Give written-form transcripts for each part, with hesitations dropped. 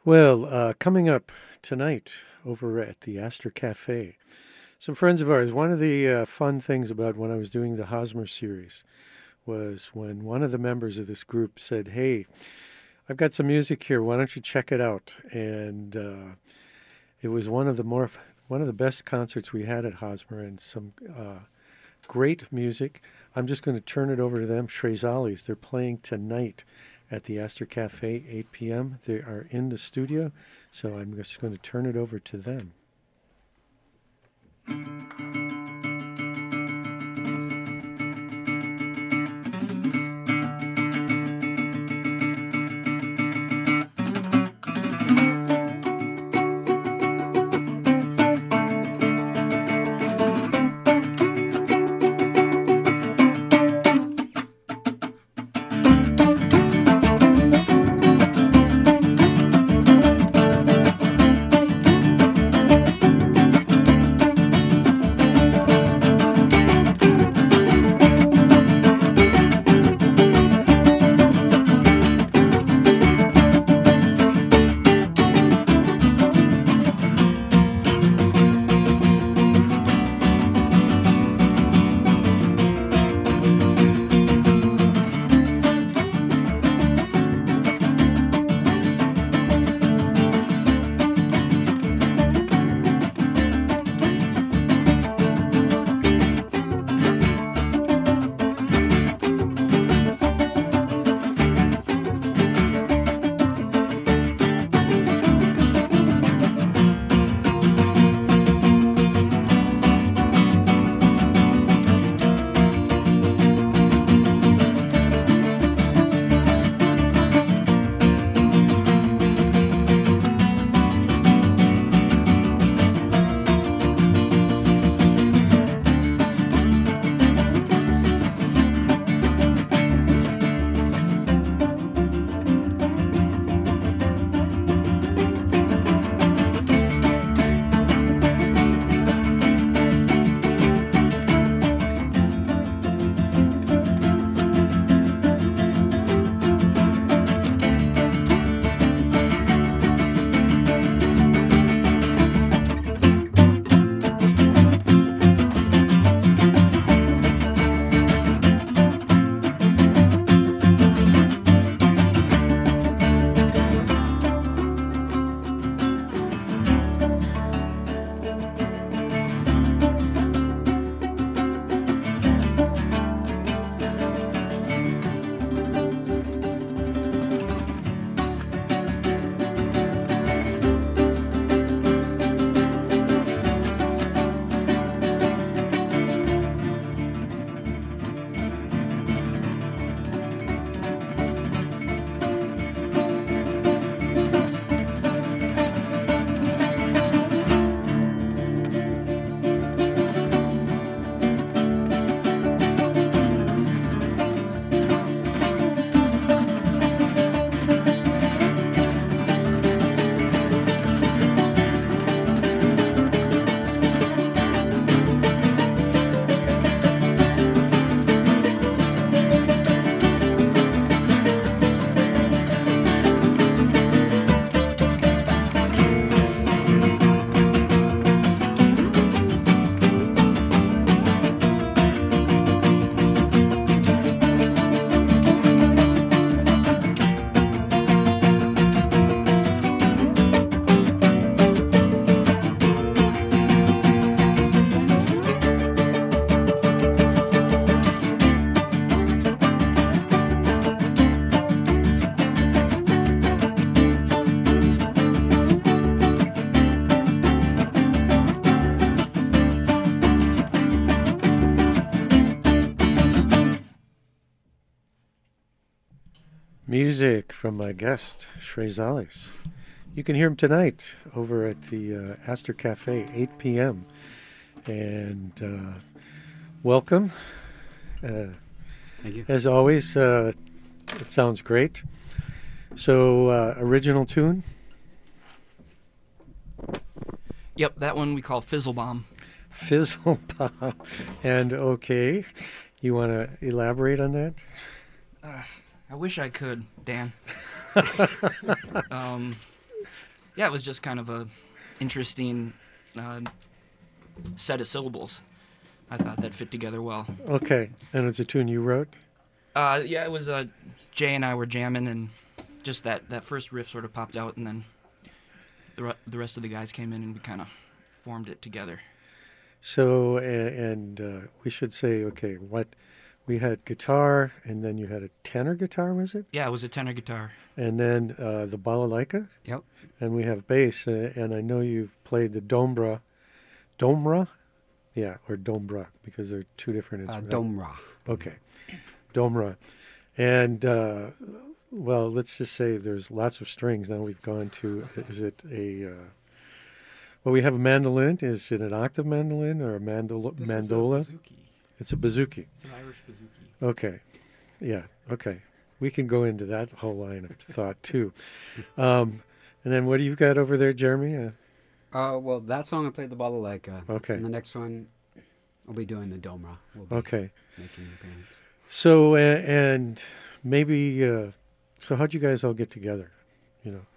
Well, coming up tonight over at the Astor Cafe, some friends of ours. One of the fun things about when I was doing the Hosmer series was when one of the members of this group said, "Hey, I've got some music here. Why don't you check it out?" And it was one of the best concerts we had at Hosmer, and some great music. I'm just going to turn it over to them. Shrezalis, they're playing tonight at the Astor Cafe, 8 p.m. They are in the studio, so I'm just going to turn it over to them. Music from my guest, Shrezalis. You can hear him tonight over at the Astor Cafe, 8 p.m. And welcome. Thank you. As always, it sounds great. So, original tune? Yep, that one we call Fizzle Bomb. Fizzle Bomb. And okay, you want to elaborate on that? I wish I could, Dan. Yeah, it was just kind of a interesting set of syllables. I thought that fit together well. Okay, and it's a tune you wrote? Yeah, it was Jay and I were jamming, and just that first riff sort of popped out, and then the rest of the guys came in, and we kind of formed it together. So, and we should say, okay, we had guitar, and then you had a tenor guitar, was it? Yeah, it was a tenor guitar. And then the balalaika? Yep. And we have bass, and I know you've played the Domra? Yeah, or Dombra, because they're two different instruments. Domra. Okay, Domra. And, well, let's just say there's lots of strings. Now we've gone to, is it well, we have a mandolin. Is it an octave mandolin or a mandola? This is a bouzouki. It's a bouzouki. It's an Irish bouzouki. Okay. Yeah, okay. We can go into that whole line of thought, too. And then what do you got over there, Jeremy? Well, that song I played the balalaika. Okay. And the next one, I'll be doing the Domra. We'll be Okay. making the bands. So, and maybe, so how'd you guys all get together, you know?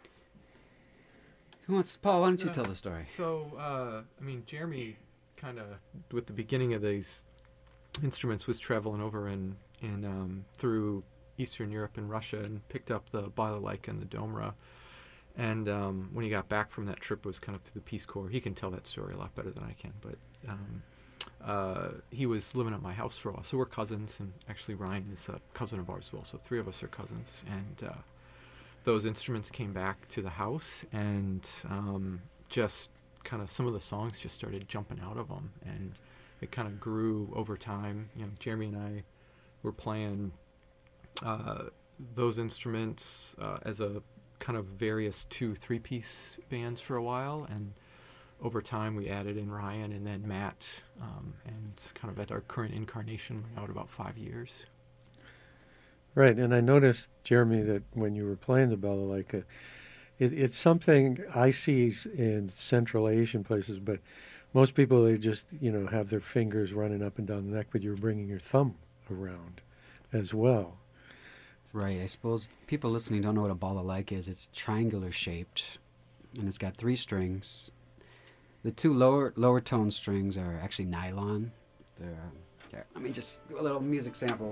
Paul, why don't you tell the story? So, I mean, Jeremy kind of, with the beginning of these instruments, was traveling over in through Eastern Europe and Russia and picked up the balalaika and the Domra. And when he got back from that trip, it was kind of through the Peace Corps. He can tell that story a lot better than I can, but he was living at my house for a while. So we're cousins, and actually Ryan is a cousin of ours as well. So three of us are cousins, and those instruments came back to the house, and just kind of some of the songs just started jumping out of them, and it kind of grew over time. You know, Jeremy and I were playing those instruments as a kind of various 2-3-piece bands for a while, and over time we added in Ryan and then Matt, and kind of at our current incarnation we're now at about 5 years. Right, and I noticed, Jeremy, that when you were playing the balalaika, it's something I see in Central Asian places, but most people, they just, you know, have their fingers running up and down the neck, but you're bringing your thumb around as well. Right. I suppose people listening don't know what a balalaika is. It's triangular shaped, and it's got 3 strings. The 2 lower tone strings are actually nylon. They're, let me just do a little music sample.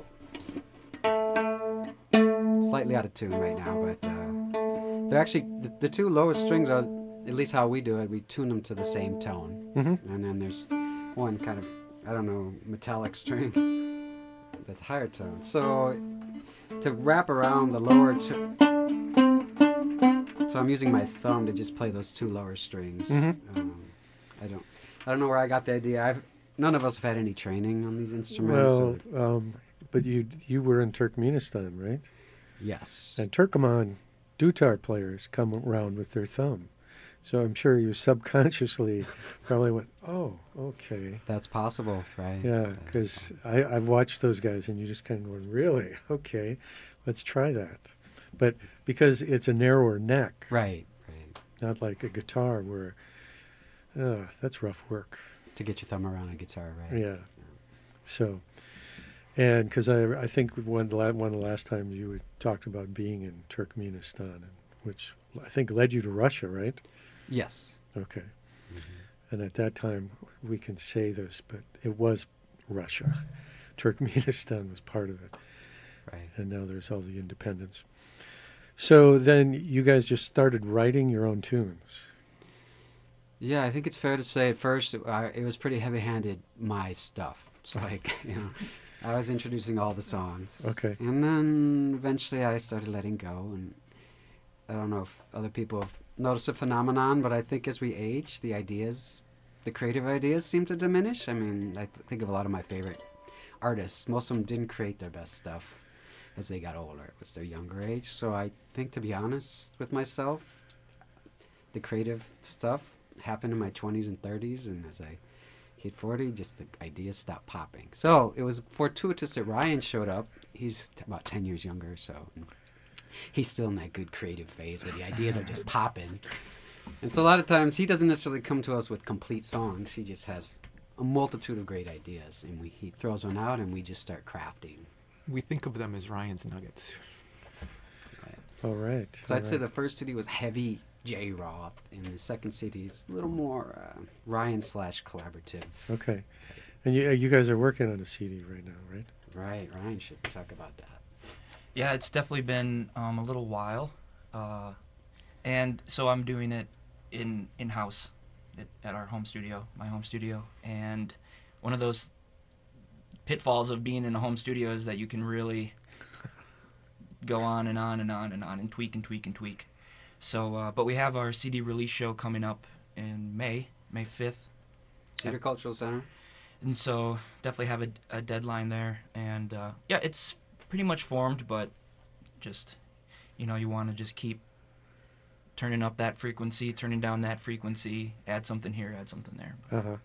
Slightly out of tune right now, but they're actually the 2 lowest strings are, at least how we do it, we tune them to the same tone. Mm-hmm. And then there's one kind of, I don't know, metallic string that's higher tone. So to wrap around the lower so I'm using my thumb to just play those 2 lower strings. Mm-hmm. I don't know where I got the idea. None of us have had any training on these instruments. Well, but you were in Turkmenistan, right? Yes. And Turkoman dutar players come around with their thumb. So I'm sure you subconsciously probably went, oh, okay. That's possible, right? Yeah, because I've watched those guys, and you just kind of went, really? Okay, let's try that. But because it's a narrower neck. Right. Not like a guitar where, that's rough work. To get your thumb around a guitar, right? Yeah. So, and because I think one of the last times you had talked about being in Turkmenistan, which I think led you to Russia, right? Yes. Okay. Mm-hmm. And at that time, we can say this, but it was Russia. Turkmenistan was part of it. Right. And now there's all the independence. So then you guys just started writing your own tunes. Yeah, I think it's fair to say at first it was pretty heavy-handed, my stuff. It's like, I was introducing all the songs. Okay. And then eventually I started letting go, and I don't know if other people have noticed a phenomenon, but I think as we age, the creative ideas seem to diminish. I mean, I think of a lot of my favorite artists. Most of them didn't create their best stuff as they got older. It was their younger age. So I think, to be honest with myself, the creative stuff happened in my 20s and 30s, and as I hit 40, just the ideas stopped popping. So it was fortuitous that Ryan showed up. He's about 10 years younger, so he's still in that good creative phase where the ideas are just popping. And so a lot of times he doesn't necessarily come to us with complete songs. He just has a multitude of great ideas, and he throws one out, and we just start crafting. We think of them as Ryan's nuggets. Right. All right. So I'd say the first CD was heavy Jay Roth, and the second CD is a little more Ryan/collaborative. Okay. And you guys are working on a CD right now, right? Right, Ryan should talk about that. Yeah, it's definitely been a little while, and so I'm doing it in-house at our home studio, my home studio. And one of those pitfalls of being in a home studio is that you can really go on and on and on and on and tweak and tweak and tweak. So, but we have our CD release show coming up in May 5th. Cedar Cultural Center. And so definitely have a deadline there. And yeah, it's pretty much formed, but just, you want to just keep turning up that frequency, turning down that frequency, add something here, add something there. Uh-huh.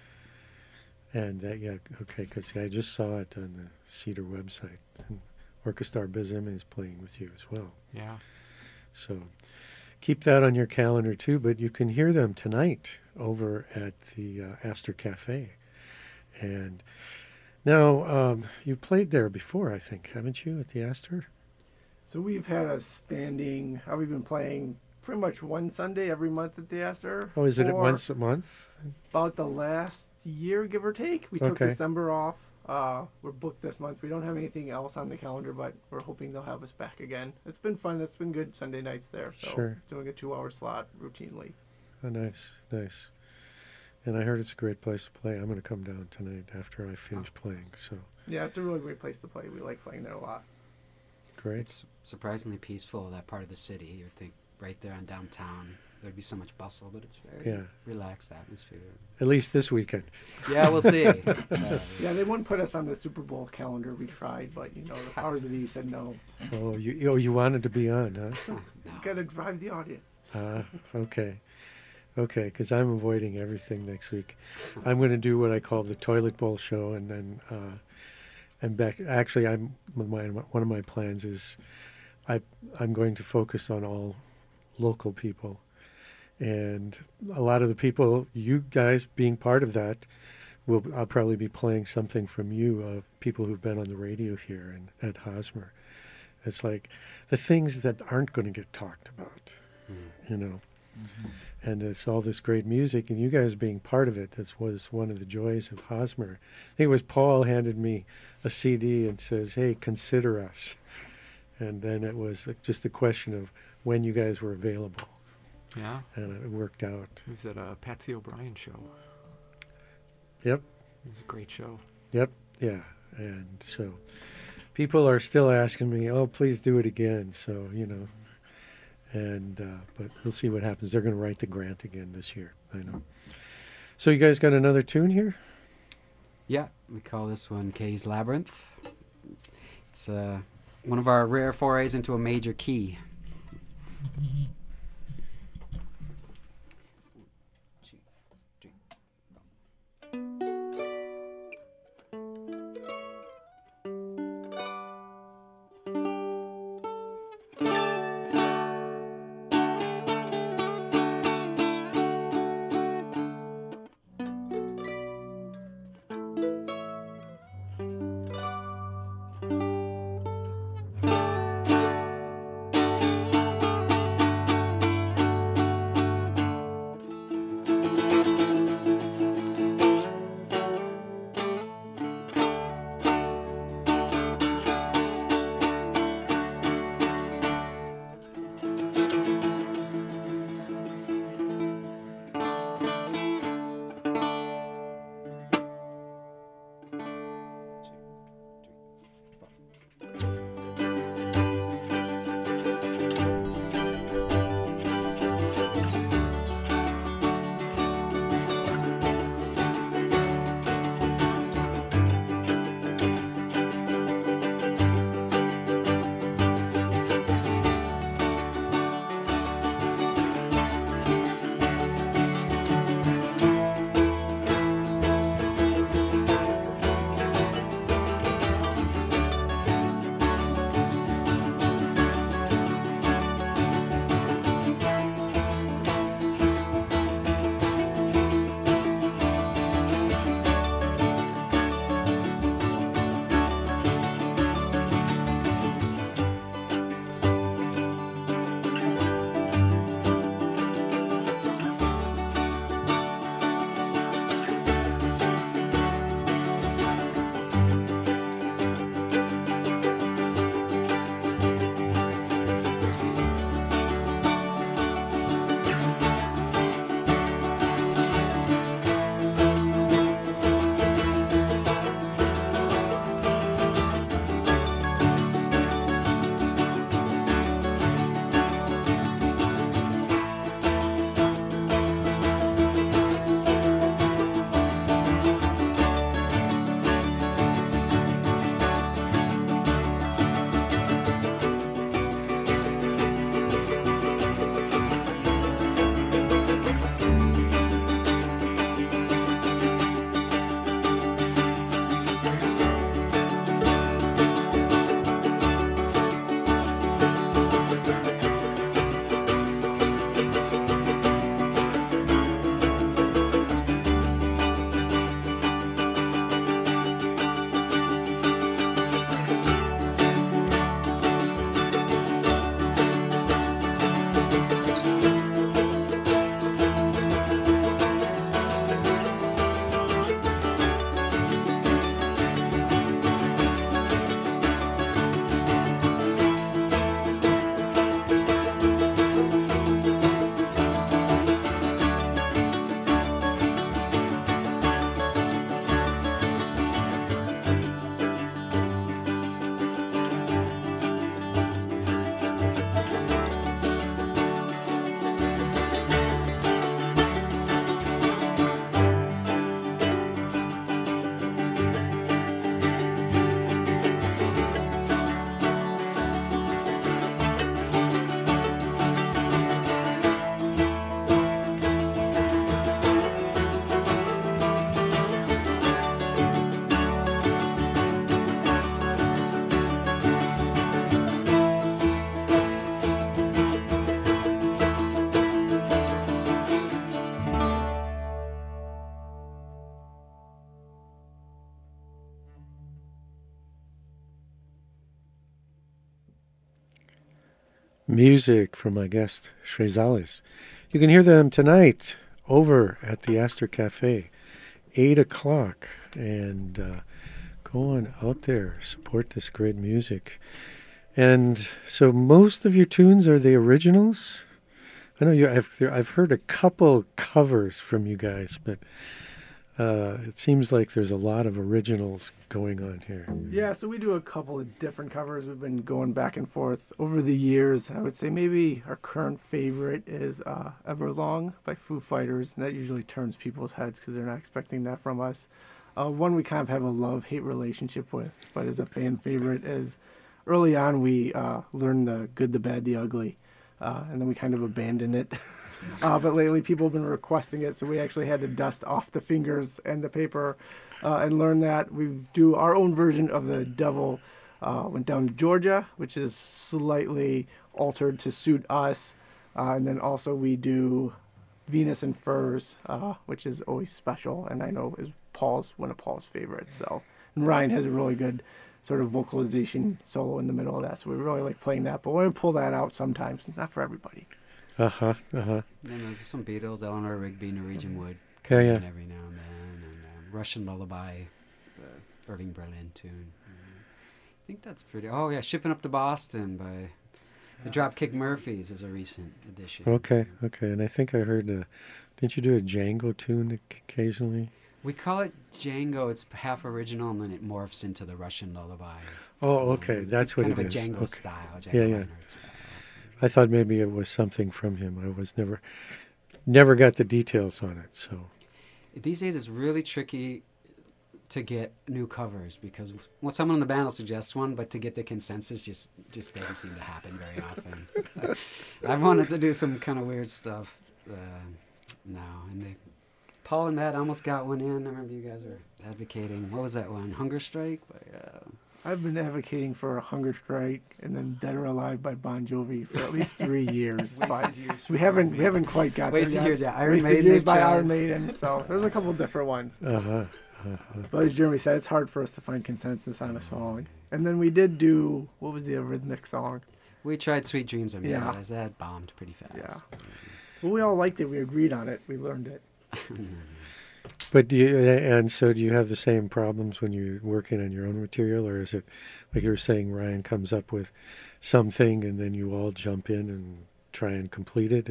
And okay, because I just saw it on the Cedar website. And Orchestar Bizim is playing with you as well. Yeah. So keep that on your calendar too, but you can hear them tonight over at the Astor Cafe. And now, you've played there before, I think, haven't you, at the Astor? So we've had a standing, we've been playing pretty much one Sunday every month at the Astor. Oh, is it for once a month? About the last year, give or take. We took Okay. December off. We're booked this month. We don't have anything else on the calendar, but we're hoping they'll have us back again. It's been fun. It's been good Sunday nights there. So Sure. doing a 2-hour slot routinely. Oh, nice, nice. And I heard it's a great place to play. I'm going to come down tonight after I finish playing. So Yeah, it's a really great place to play. We like playing there a lot. great. It's surprisingly peaceful, that part of the city. You'd think right there on downtown there'd be so much bustle, but it's very Yeah. relaxed atmosphere. At least this weekend. Yeah, we'll see. Yeah, they wouldn't put us on the Super Bowl calendar. We tried, but the powers that be said no. Oh, you wanted to be on, huh? No. You gotta drive the audience. Okay. Okay, because I'm avoiding everything next week. I'm going to do what I call the toilet bowl show, and then and back. Actually, one of my plans is I'm going to focus on all local people, and a lot of the people, you guys being part of that, I'll probably be playing something from you of people who've been on the radio here and at Hosmer. It's like the things that aren't going to get talked about, Mm-hmm. And it's all this great music, and you guys being part of it. That was one of the joys of Hosmer. I think it was Paul handed me a CD and says, "Hey, consider us." And then it was just a question of when you guys were available, Yeah. and it worked out. It was at a Patsy O'Brien show. Yep, It was a great show. yep, yeah. And so people are still asking me, "Oh, please do it again." So and but we'll see what happens. They're going to write the grant again this year, I know. So you guys got another tune here? Yeah, we call this one Kay's Labyrinth. It's one of our rare forays into a major key. music from my guest, Shrezales. You can hear them tonight over at the Astor Cafe, 8 o'clock. And go on out there, support this great music. And so most of your tunes are the originals? I know I've heard a couple covers from you guys, but it seems like there's a lot of originals going on here. Yeah, so we do a couple of different covers. We've been going back and forth over the years. I would say maybe our current favorite is Everlong by Foo Fighters, and that usually turns people's heads because they're not expecting that from us. One we kind of have a love-hate relationship with, but as a fan favorite is early on we learned the good, the bad, the ugly, and then we kind of abandoned it. But lately people have been requesting it, so we actually had to dust off the fingers and the paper and learn that. We do our own version of The Devil Went Down to Georgia, which is slightly altered to suit us. And then also we do Venus and Furs, which is always special, and I know is one of Paul's favorites. So, and Ryan has a really good sort of vocalization solo in the middle of that, so we really like playing that. But we're going to pull that out sometimes, not for everybody. Then there's some Beatles, Eleanor Rigby, Norwegian Wood, Yeah. every now and then, and Russian Lullaby, the Irving Berlin tune. I think that's pretty. Oh yeah, Shipping Up to Boston by the Dropkick Murphys is a recent addition. Okay. And I think I heard, didn't you do a Django tune occasionally? We call it Django. It's half original, and then it morphs into the Russian Lullaby. Oh, okay, that's it's what kind it of is. a Django Okay. style. Django Yeah. Reinhardt style. I thought maybe it was something from him. I was never got the details on it. So These days, it's really tricky to get new covers because someone in the band will suggest one, but to get the consensus just doesn't seem to happen very often. I wanted to do some kind of weird stuff now, and Paul and Matt almost got one in. I remember you guys were advocating. What was that one? Hunger Strike? I've been advocating for a Hunger Strike and then Dead or Alive by Bon Jovi for at least 3 years, but we haven't quite got there Wasted yet. Years, yeah. Iron Wasted Maiden, Years by Nick Iron Child. Maiden. So there's a couple different ones. But as Jeremy said, it's hard for us to find consensus on a song. And then we did do, what was the rhythmic song? We tried Sweet Dreams of Yeah. Mirrors. That bombed pretty fast. Well, we all liked it. We agreed on it. We learned it. But do you have the same problems when you're working on your own material, or is it like you were saying, Ryan comes up with something and then you all jump in and try and complete it?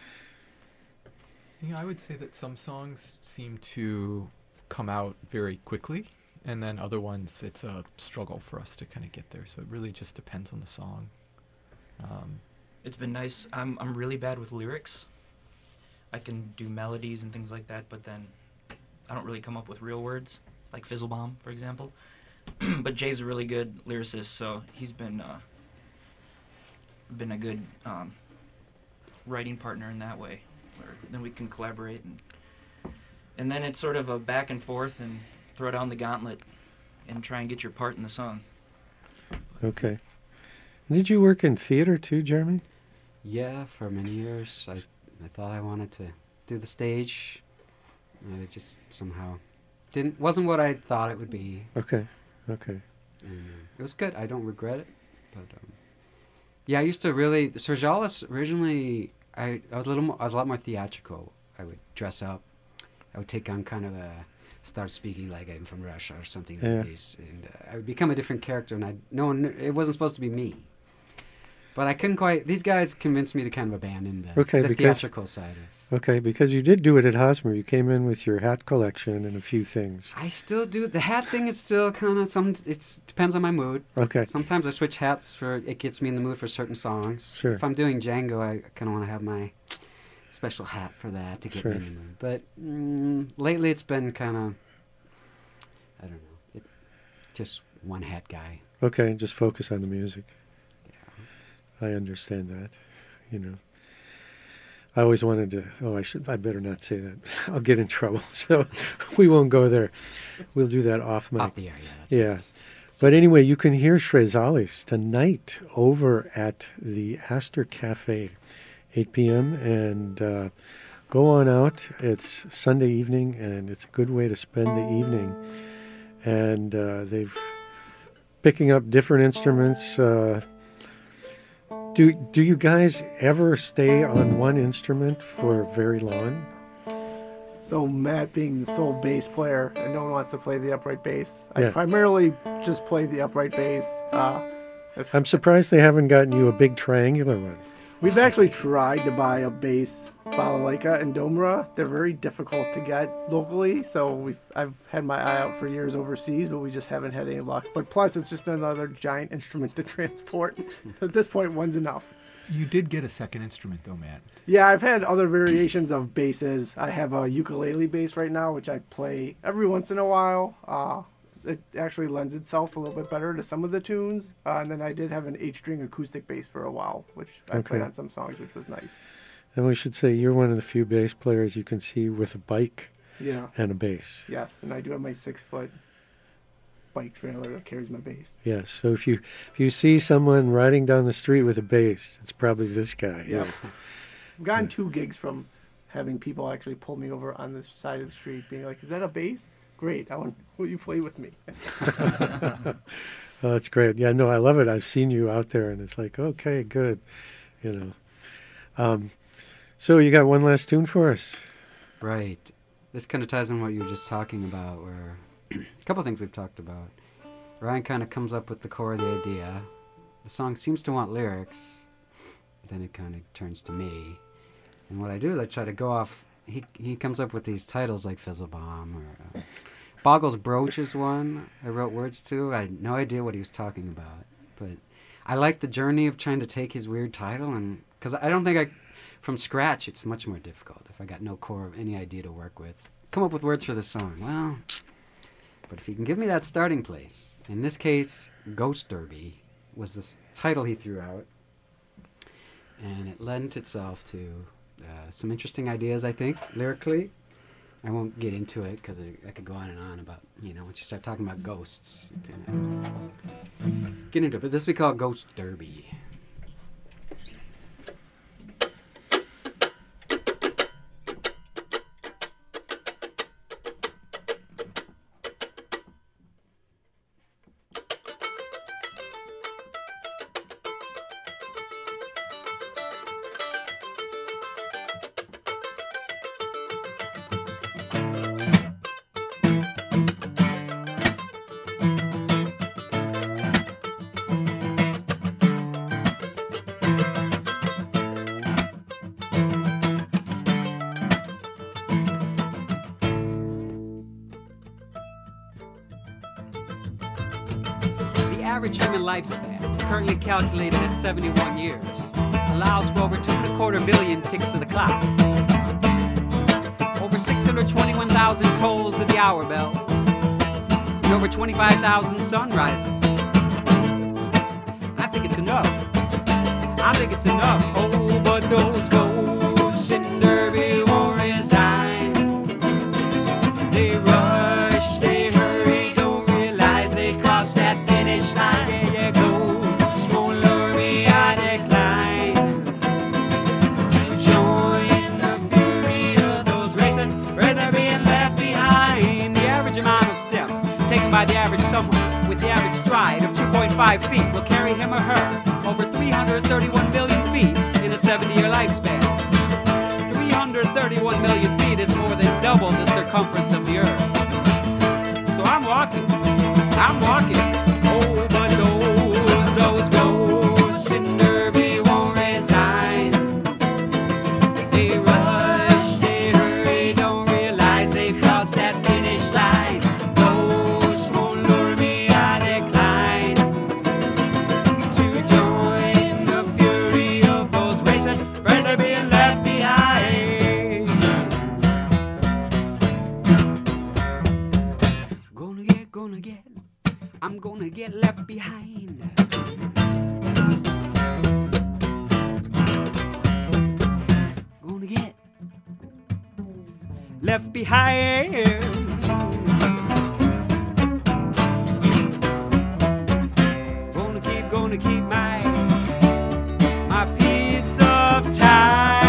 I would say that some songs seem to come out very quickly, and then other ones it's a struggle for us to kind of get there. So it really just depends on the song. It's been nice. I'm really bad with lyrics. I can do melodies and things like that, but then I don't really come up with real words, like Fizzlebomb, for example. But Jay's a really good lyricist, so he's been a good writing partner in that way, where then we can collaborate, and then it's sort of a back and forth and throw down the gauntlet and try and get your part in the song. Okay. Did you work in theater too, Jeremy? Yeah, for many years. I thought I wanted to do the stage. And it just somehow wasn't what I thought it would be. Okay. And it was good. I don't regret it. But yeah, I used to really Shrezales originally. I was a lot more theatrical. I would dress up. I would take on kind of start speaking like I'm from Russia or something like this, and I would become a different character. And it wasn't supposed to be me. But I couldn't quite. These guys convinced me to kind of abandon the theatrical side of. Okay, because you did do it at Hosmer. You came in with your hat collection and a few things. I still do. The hat thing is still kind of it depends on my mood. Okay. Sometimes I switch hats it gets me in the mood for certain songs. Sure. If I'm doing Django, I kind of want to have my special hat for that to get me in the mood. But lately it's been kind of, I don't know, just one hat guy. Okay, just focus on the music. Yeah. I understand that, I always wanted to, I better not say that. I'll get in trouble, so we won't go there. We'll do that off mic. Off the air, yeah. Yeah. But anyway, you can hear Shrezales tonight over at the Astor Cafe, 8 p.m., and go on out. It's Sunday evening, and it's a good way to spend the evening. And they've picking up different instruments, Do you guys ever stay on one instrument for very long? So Matt being the sole bass player and no one wants to play the upright bass. Yeah. I primarily just play the upright bass. I'm surprised they haven't gotten you a big triangular one. We've actually tried to buy a bass balalaika and domra. They're very difficult to get locally, so I've had my eye out for years overseas, but we just haven't had any luck. But plus, it's just another giant instrument to transport. At this point, one's enough. You did get a second instrument, though, Matt. Yeah, I've had other variations of basses. I have a ukulele bass right now, which I play every once in a while. It actually lends itself a little bit better to some of the tunes. And then I did have an 8-string acoustic bass for a while, which I played on some songs, which was nice. And we should say you're one of the few bass players you can see with a bike and a bass. Yes, and I do have my 6-foot bike trailer that carries my bass. Yes, so if you see someone riding down the street with a bass, it's probably this guy. Yeah. I've gotten 2 gigs from having people actually pull me over on the side of the street, being like, "Is that a bass? Great, will you play with me?" Oh, that's great. Yeah, no, I love it. I've seen you out there, and it's like, okay, good. So you got one last tune for us? Right. This kind of ties in what you were just talking about, where a couple of things we've talked about. Ryan kind of comes up with the core of the idea. The song seems to want lyrics. Then it kind of turns to me. And what I do is I try to go off. He comes up with these titles like Fizzlebomb or Boggles Brooch is one I wrote words to. I had no idea what he was talking about. But I like the journey of trying to take his weird title, and because I don't think from scratch it's much more difficult if I got no core of any idea to work with. Come up with words for the song. Well, but if you can give me that starting place. In this case, Ghost Derby was the title he threw out. And it lent itself to some interesting ideas, I think, lyrically. I won't get into it because I could go on and on about, once you start talking about ghosts, you can get into it. But this we call Ghost Derby. Average human lifespan, currently calculated at 71 years, allows for over 2.25 billion ticks of the clock, over 621,000 tolls of the hour bell, and over 25,000 sunrises. I think it's enough. Oh, but those ghosts in Derby won't resign. They rush, they hurry, don't realize they crossed that finish line. Yeah, ghosts won't lure me, I decline to join the fury of those racing, rather being left behind. The average amount of steps taken by the average someone with the average stride of 2.5 feet will carry him or her over 331 million feet in a 70-year lifespan. 331 million feet is more than double the circumference of the earth. So I'm walking. Oh, but those ghosts in Derby won't resign. They rush, they hurry, don't realize they crossed that finish line. Ghosts won't lure me, I decline to join the fury of those racing, rather being left behind. I'm gonna get left behind. Gonna get left behind. Gonna keep my piece of time.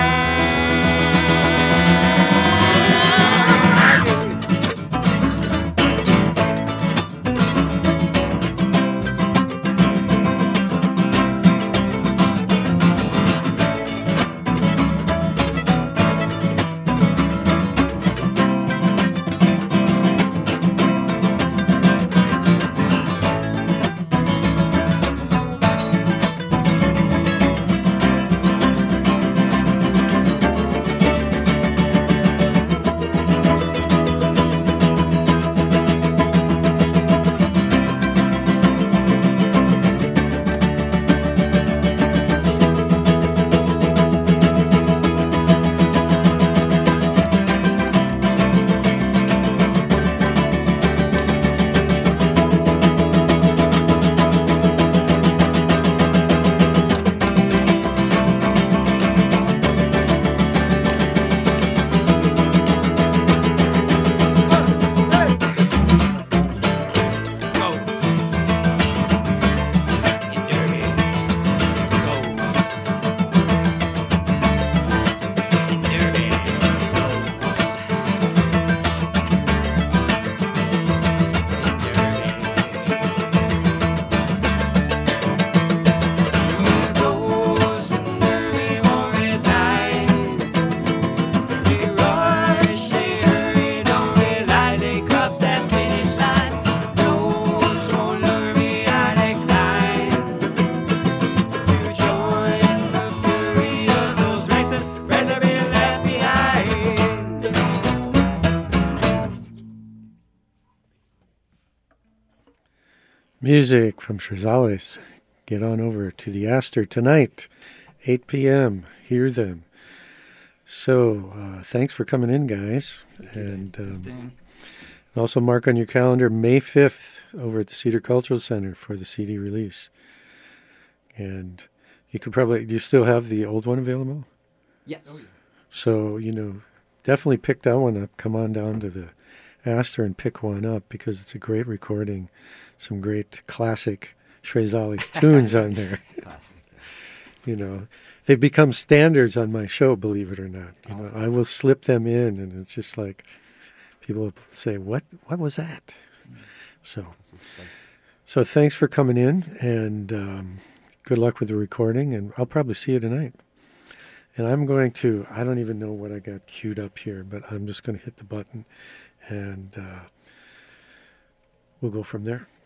Music from Shrezales. Get on over to the Astor tonight, 8 p.m. Hear them. So, thanks for coming in, guys. And Dang. also mark on your calendar May 5th over at the Cedar Cultural Center for the CD release. And you could probably, do you still have the old one available? Yes. So, definitely pick that one up. Come on down to the Astor and pick one up because it's a great recording. Some great classic Shrezales tunes on there. Classic. They've become standards on my show, believe it or not. Awesome. I will slip them in, and it's just like people say, "What was that?" So thanks for coming in, and good luck with the recording. And I'll probably see you tonight. And I'm going to. I don't even know what I got queued up here, but I'm just going to hit the button, and we'll go from there.